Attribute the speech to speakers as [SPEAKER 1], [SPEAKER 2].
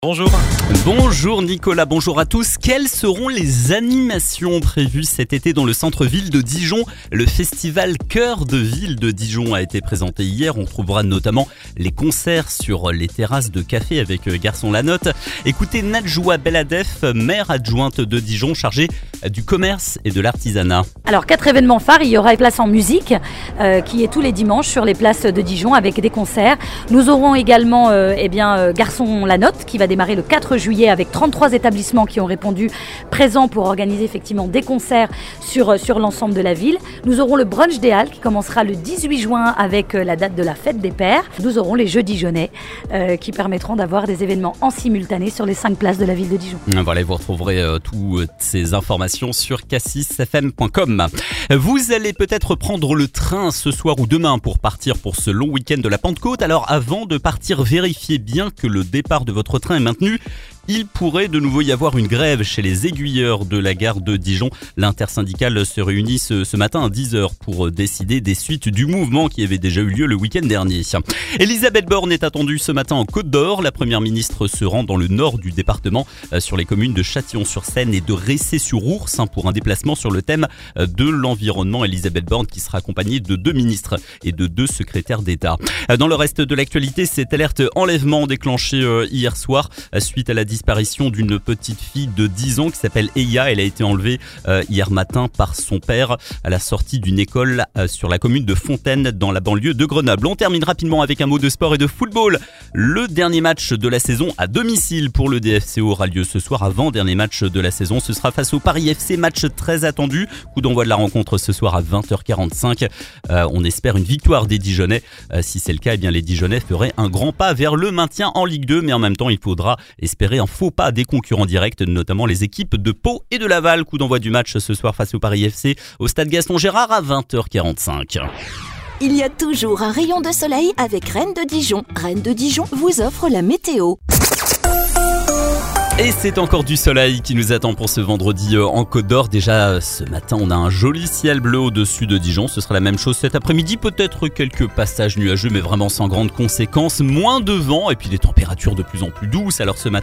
[SPEAKER 1] Bonjour.
[SPEAKER 2] Bonjour Nicolas, bonjour à tous. Quelles seront les animations prévues cet été dans le centre-ville de Dijon ? Le festival Cœur de Ville de Dijon a été présenté hier. On trouvera notamment les concerts sur les terrasses de café avec Garçon La Note. Écoutez Nadjoua Belladef, maire adjointe de Dijon, chargée du commerce et de l'artisanat.
[SPEAKER 3] Alors 4 événements phares, il y aura Place en musique qui est tous les dimanches sur les places de Dijon avec des concerts. Nous aurons également Garçon La Note qui va démarrer le 4 juillet avec 33 établissements qui ont répondu présents pour organiser effectivement des concerts sur l'ensemble de la ville. Nous aurons le brunch des Halles qui commencera le 18 juin avec la date de la fête des pères. Nous aurons les Jeux Dijonnais qui permettront d'avoir des événements en simultané sur les 5 places de la ville de Dijon.
[SPEAKER 2] Voilà, vous retrouverez toutes ces informations sur cassisfm.com. Vous allez peut-être prendre le train ce soir ou demain pour partir pour ce long week-end de la Pentecôte. Alors avant de partir, vérifiez bien que le départ de votre train est maintenu. Il pourrait de nouveau y avoir une grève chez les aiguilleurs de la gare de Dijon. L'intersyndicale se réunit ce matin à 10h pour décider des suites du mouvement qui avait déjà eu lieu le week-end dernier. Elisabeth Borne est attendue ce matin en Côte d'Or. La première ministre se rend dans le nord du département sur les communes de Châtillon-sur-Seine et de Ressé-sur-Ours pour un déplacement sur le thème de l'environnement. Elisabeth Borne qui sera accompagnée de 2 ministres et de 2 secrétaires d'État. Dans le reste de l'actualité, cette alerte enlèvement déclenchée hier soir suite à la disparition d'une petite fille de 10 ans qui s'appelle Eya. Elle a été enlevée hier matin par son père à la sortie d'une école sur la commune de Fontaine dans la banlieue de Grenoble. On termine rapidement avec un mot de sport et de football. Le dernier match de la saison à domicile pour le DFCO aura lieu ce soir, avant-dernier match de la saison. Ce sera face au Paris FC, match très attendu. Coup d'envoi de la rencontre ce soir à 20h45. On espère une victoire des Dijonnais. Si c'est le cas, les Dijonnais feraient un grand pas vers le maintien en Ligue 2, mais en même temps, il faudra espérer un faux pas des concurrents directs, notamment les équipes de Pau et de Laval. Coup d'envoi du match ce soir face au Paris FC au stade Gaston Gérard à 20h45.
[SPEAKER 4] Il y a toujours un rayon de soleil avec Rennes de Dijon. Rennes de Dijon vous offre la météo.
[SPEAKER 2] Et c'est encore du soleil qui nous attend pour ce vendredi en Côte d'Or. Déjà ce matin, on a un joli ciel bleu au-dessus de Dijon. Ce sera la même chose cet après-midi. Peut-être quelques passages nuageux, mais vraiment sans grandes conséquences. Moins de vent et puis des températures de plus en plus douces. Alors ce matin,